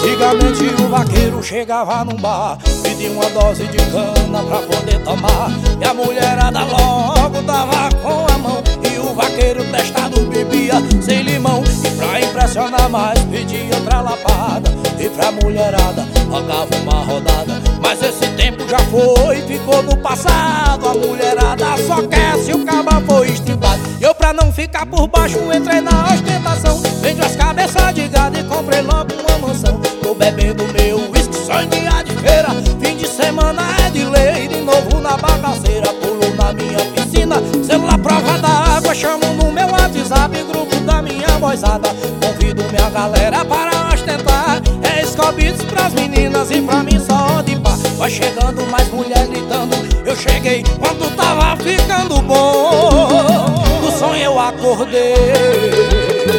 Antigamente o vaqueiro chegava num bar, pedia uma dose de cana pra poder tomar, e a mulherada logo dava com a mão, e o vaqueiro testado bebia sem limão. E pra impressionar mais pedia outra lapada, e pra mulherada pagava uma rodada. Mas esse tempo já foi, ficou no passado. A mulherada só quer se o caba for estribado. E eu, pra não ficar por baixo, entrei na ostentação, vendi as cabeças de gado e comprei logo uma mansão. Tô bebendo meu uísque só em dia de feira, fim de semana é de lei, de novo na bagaceira. Pulo na minha piscina, celular prova d'água, chamo no meu WhatsApp, grupo da minha vozada. Convido minha galera para ostentar, é escobitos pras meninas e pra mim só de pá. Vai chegando mais mulher gritando, eu cheguei quando tava ficando bom. Do sonho eu acordei.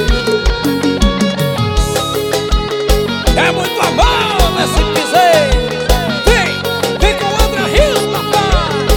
É muito amor nesse piseiro. Vem com o André Rios, papai.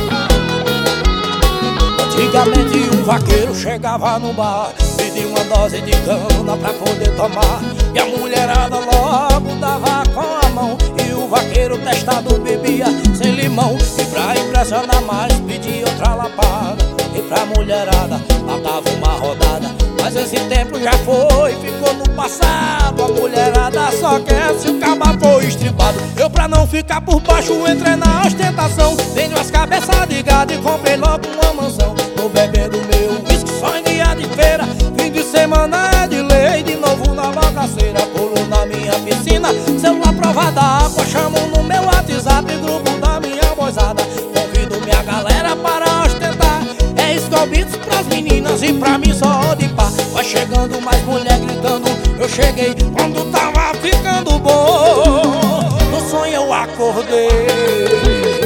Antigamente um vaqueiro chegava no bar, pedia uma dose de cana pra poder tomar, e a mulherada logo dava com a mão, e o vaqueiro testado bebia sem limão. E pra impressionar mais pedia outra lapada, e pra mulherada matava uma rodada. Mas esse tempo já foi, ficou no passado. A mulherada só quer se o caba for estribado. Eu, pra não ficar por baixo, entrei na ostentação, vendi as cabeças de gado e comprei logo uma mansão. Tô bebendo meu uísque só em dia de feira, fim de semana é de lei, de novo na bagaceira. Pulo na minha piscina, celular prova d'água, chamo no meu WhatsApp, grupo da minha vozada. Convido minha galera para ostentar, é escobitos pras meninas e pra mim só de pá. Vai chegando mais mulher gritando, eu cheguei quando tava ficando bom. No sonho eu acordei.